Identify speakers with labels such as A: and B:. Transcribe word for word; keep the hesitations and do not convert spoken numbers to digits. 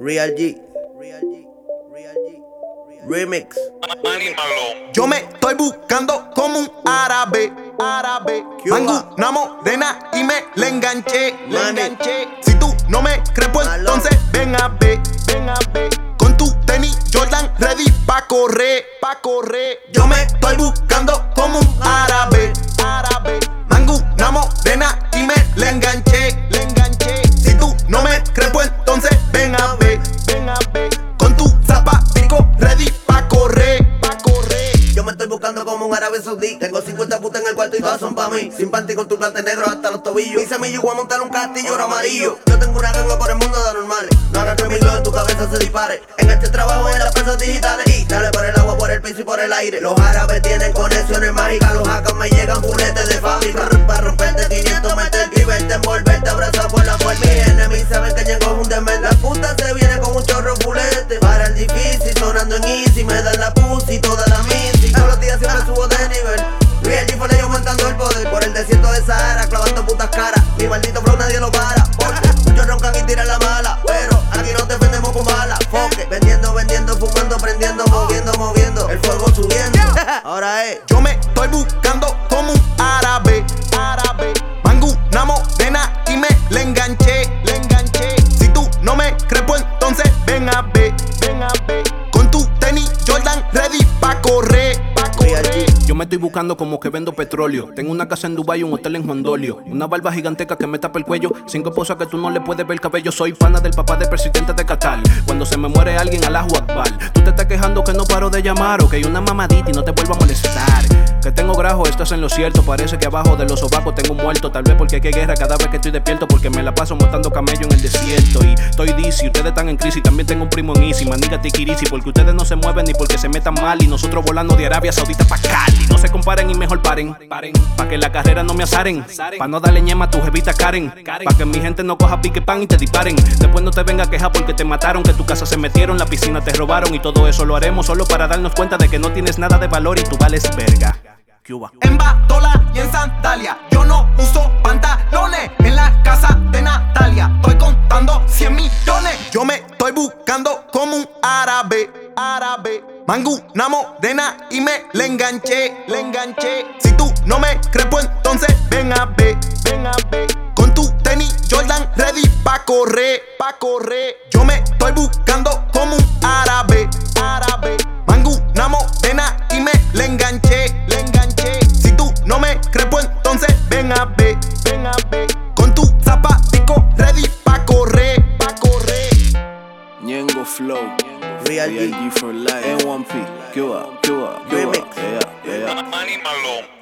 A: Real G. Remix.
B: Yo me estoy buscando como un árabe, árabe. Mango, una morena y me le enganché, le enganché. Si tú no me crees, pues entonces ven a ver, ven a ver. Con tu tenis Jordan ready pa' correr, pa' correr. Yo me estoy buscando como un árabe, árabe. Mango, una morena y me le enganché, le enganché. Si tú no me crees, pues entonces ven a ver, ven a ver. Con tu zapatico ready pa' correr, pa' correr.
A: Yo me estoy buscando como un árabe saudí. Tengo cincuenta putas en el cuarto y todas son pa' mí. Sin panty con tu plante negro hasta los tobillos. Mi semillo voy a montar un castillo oro amarillo. Yo tengo una ganga por el mundo de anormales. No hagas que mi glow en tu cabeza se dispare. En este trabajo en las pesas digitales. Y dale por el agua, por el piso y por el aire. Los árabes tienen conexiones mágicas. Los hackers me llegan fuletes de fábrica. Para romperte quinientos meterte y verte envolverte. Abrazado por la muerte. Mis enemigos saben que llegó un demente. La puta se viene con un chorro fulete. Para el difícil, sonando en easy. Me dan la pussy, toda la misi. Todos los días siempre subo de nivel. Real G fue yo aumentando el poder. Por el desierto de Sahara, clavando putas caras. Mi maldito flow nadie lo para. Porque muchos roncan y tiran la mala. Pero aquí no te vendemos con balas. Foque, vendiendo, vendiendo, fumando, prendiendo, moviendo, moviendo. El fuego subiendo. Ahora es.
B: Yo me estoy buscando como un árabe, árabe. Mango, una morena y me le enganché, le enganché. Si tú no me crees, pues entonces ven a ver, ven a ver. Con tu tenis Jordan ready pa' correr, pa' correr.
C: Yo me estoy buscando como que vendo petróleo. Tengo una casa en Dubai y un hotel en Juan Dolio. Una barba giganteca que me tapa el cuello. Cinco esposas que tú no le puedes ver el cabello. Soy pana del papá del presidente de Qatar. Cuando se me muere alguien, Allahu Akbar. Tú te estás quejando que no paro de llamar. O que hay una mamadita y no te vuelvo a molestar. Que tengo grajo, estás en lo cierto. Parece que abajo de los sobacos tengo un muerto. Tal vez porque hay que guerra cada vez que estoy despierto. Porque me la paso montando camello en el desierto. Y estoy dizzy, ustedes están en crisis. También tengo un primo en Easy, maniga tiquirisi. Porque ustedes no se mueven ni porque se metan mal. Y nosotros volando de Arabia Saudita pa' Cali. No se comparen y mejor paren, paren. Pa' que la carrera no me azaren. Pa' no darle ñema a tu jevita Karen. Pa' que mi gente no coja pique pan y te disparen. Después no te venga a quejar porque te mataron. Que tu casa se metieron, la piscina te robaron. Y todo eso lo haremos solo para darnos cuenta de que no tienes nada de valor y tú vales verga. Cuba.
B: En Batola y en Sandalia. Yo no uso pantalones. En la casa de Natalia estoy contando cien millones. Yo me estoy buscando como un árabe, árabe. Mango, una morena y me le enganché, le enganché. Si tú no me crees, pues entonces ven a ver, ven a ver. Con tu tenis Jordan ready pa' correr, pa' correr. Yo me estoy buscando como un árabe, árabe. Mango, una morena y me le enganché, le enganché. Si tú no me crees, pues entonces ven a ver, ven a ver. Con tu zapatico ready pa' correr, pa' correr.
D: Ñengo Flow,
A: Real G.
D: Real G for life, N one P, Cuba, Cuba, Cuba,
A: Remix.
D: yeah, yeah, yeah.
E: Money Malone.